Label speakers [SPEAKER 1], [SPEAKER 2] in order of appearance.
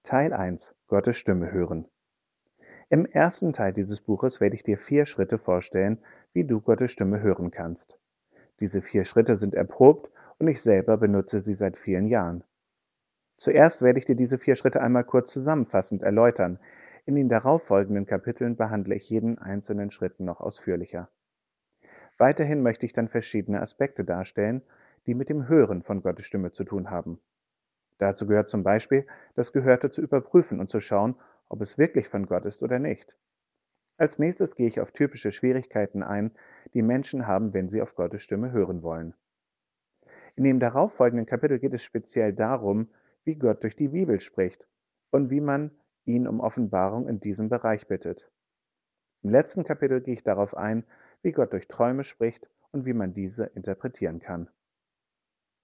[SPEAKER 1] Teil 1: Gottes Stimme hören. Im ersten Teil dieses Buches werde ich dir 4 Schritte vorstellen, wie du Gottes Stimme hören kannst. Diese 4 Schritte sind erprobt und ich selber benutze sie seit vielen Jahren. Zuerst werde ich dir diese 4 Schritte einmal kurz zusammenfassend erläutern. In den darauffolgenden Kapiteln behandle ich jeden einzelnen Schritt noch ausführlicher. Weiterhin möchte ich dann verschiedene Aspekte darstellen, die mit dem Hören von Gottes Stimme zu tun haben. Dazu gehört zum Beispiel, das Gehörte zu überprüfen und zu schauen, ob es wirklich von Gott ist oder nicht. Als nächstes gehe ich auf typische Schwierigkeiten ein, die Menschen haben, wenn sie auf Gottes Stimme hören wollen. In dem darauffolgenden Kapitel geht es speziell darum, wie Gott durch die Bibel spricht und wie man ihn um Offenbarung in diesem Bereich bittet. Im letzten Kapitel gehe ich darauf ein, wie Gott durch Träume spricht und wie man diese interpretieren kann.